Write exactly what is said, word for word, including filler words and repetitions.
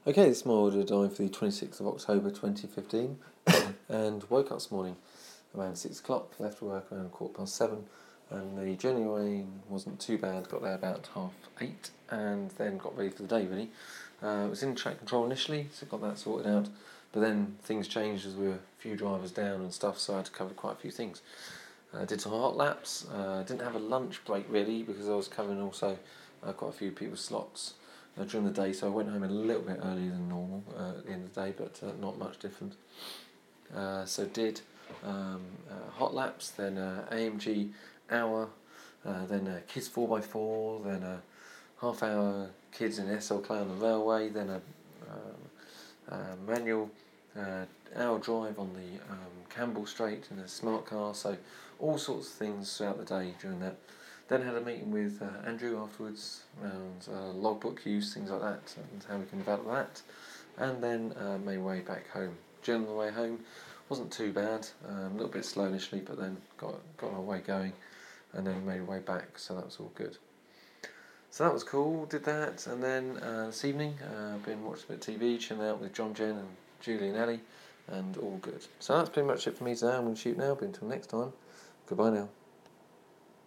Okay, this is my order dive for the twenty-sixth of October twenty fifteen and woke up this morning around six o'clock, left work around quarter past seven, and the journey away wasn't too bad, got there about half eight and then got ready for the day really. Uh, it was in track control initially, so got that sorted out, but then things changed as we were a few drivers down and stuff, so I had to cover quite a few things. I uh, did some hot laps, uh, didn't have a lunch break really because I was covering also uh, quite a few people's slots uh, during the day, so I went home a little bit earlier than normal uh, at the end of the day, but uh, not much different. Uh, so did um, uh, hot laps, then uh, A M G hour, uh, then uh, Kids four by four, then a half hour Kids in S L Clay on the railway, then a um, uh, manual uh, hour drive on the um, Campbell Straight in a smart car, so all sorts of things throughout the day during that. Then had a meeting with uh, Andrew afterwards around uh, logbook use, things like that, and how we can develop that. And then uh, made way back home. Journey on the way home wasn't too bad, um, a little bit slow initially, but then got got our way going, and then made way back, so that was all good. So that was cool, did that, and then uh, this evening I've uh, been watching a bit of T V, chilling out with John, Jen and Julie and Ellie, and all good. So that's pretty much it for me today. I'm going to shoot now, but until next time, goodbye now.